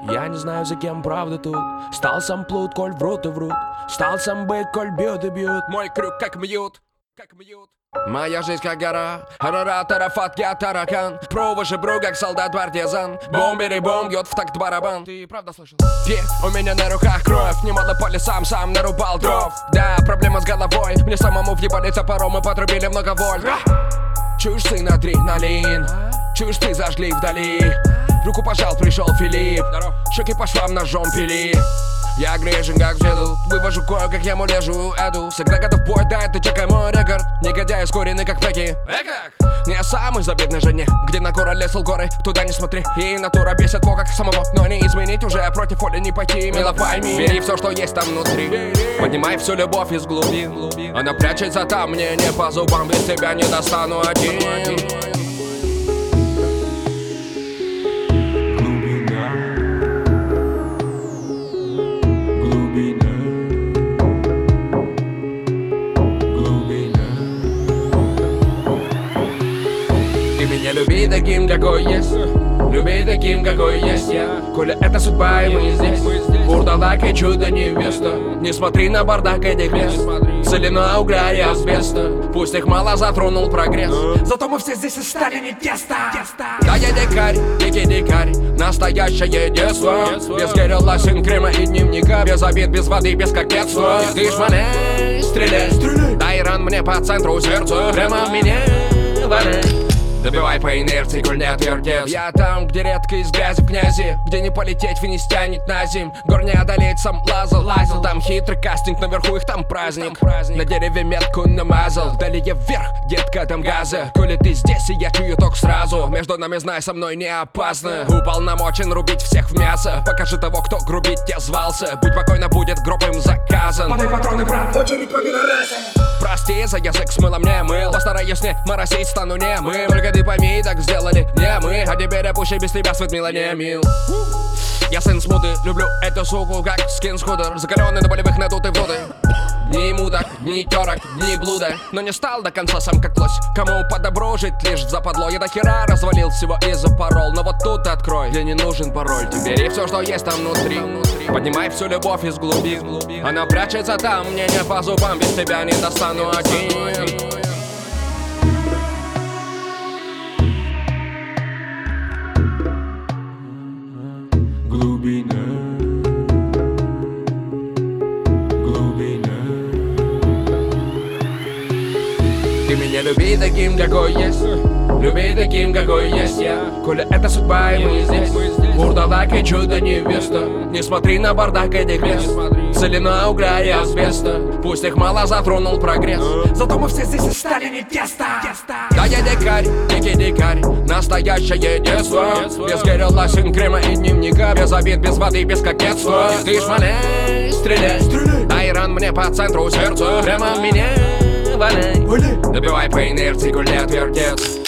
Я не знаю, за кем правда тут. Стал сам плут, коль врут и врут. Стал сам бык, коль бьют и бьют. Мой крюк как мьют, как мьют. Моя жизнь как гора, Арарат, Арафат, я таракан. Пру выше бру, как солдат-партизан. Бомбери-бом, бьет в такт барабан. Ты правда слышал? У меня на руках кровь. Не модно по лесам, сам нарубал дров. Да, проблема с головой. Мне самому въебали топором и подрубили много вольт. Чуешь, сын, адреналин. Чуешь, ты зажгли вдали. Руку пожал, пришел Филипп. Щеки по швам ножом пили. Я грешен, как в деду. Вывожу кое-как я лежу эду. Всегда готов бой, да это чекай мой рекорд. Негодяй ускоренный, как Пеки. Не самый забитный жене. Где на гора лесл горы, туда не смотри. И натура бесит твой как самого. Но не изменить уже, против воли не пойти. Мило пойми, бери все, что есть там внутри. Поднимай всю любовь из глубин. Она прячется там, мне не по зубам. Без тебя не достану один. Меня люби таким, какой есть. Люби таким, какой есть я. Коли это судьба, и мы здесь. Бурдалак и чудо невеста. Не смотри на бардак этих мест. Соляной угля и асбеста. Пусть их мало затронул прогресс. Зато мы все здесь и стали не тесто. Да я дикарь, дикий дикарь. Настоящее детство. Без Кирилла, сын Крыма и дневника. Без обид, без воды, без кокетства. Ты ж маляй, стреляй. Дай ран мне по центру сердца. Прямо в меня валяй. Добивай по инерции, коль не отвертец. Я там, где редко из грязи в князи. Где не полететь, не стянет на зим. Гор не одолеть, сам лазал. Там хитрый кастинг, наверху их там праздник. На дереве метку намазал. Далее вверх, детка, там газы. Коли ты здесь, и я чую ток сразу. Между нами, знай, со мной не опасно. Уполномочен рубить всех в мясо. Покажи того, кто грубить тебя звался. Будь покойно, будет гроб им заказан. Подай патроны, брат, очередь по генерации. Прости, за язык с мылом не мыл. Постараюсь не моросить, стану немым. Только ты пойми, так сделали не мы. А теперь опущу без тебя свет мило не мил. Я сын смуты, люблю эту суку, как скин-скутер. Закаленный до болевых надутый в роды. Ни мудок, ни терок, ни блуда. Но не стал до конца сам как лось. Кому по добру жить лишь в западло. Я до хера развалил всего и запорол. Но вот тут открой, где не нужен пароль. Ты бери все, что есть там внутри. Поднимай всю любовь из глубин. Она прячется там, мне не по зубам. Без тебя не достану один. Глубина. Ты меня люби таким, какой есть. Люби таким, какой есть я. Коли это судьба, и мы здесь. Бурдалак и чудо невеста. Не смотри на бардак этих мест. Соляной угля и асбеста. Пусть их мало затронул прогресс. Зато мы все здесь и стали не тесто. Да я дикарь, дикий дикарь. Настоящее детство. Без Кирилла, сын Крыма и дневника. Без обид, без воды, без кокетства. Ты ж маляй, стреляй. Дай ран мне по центру сердца. Прямо в меня валяй. Добивай по инерции, коль не отвертец.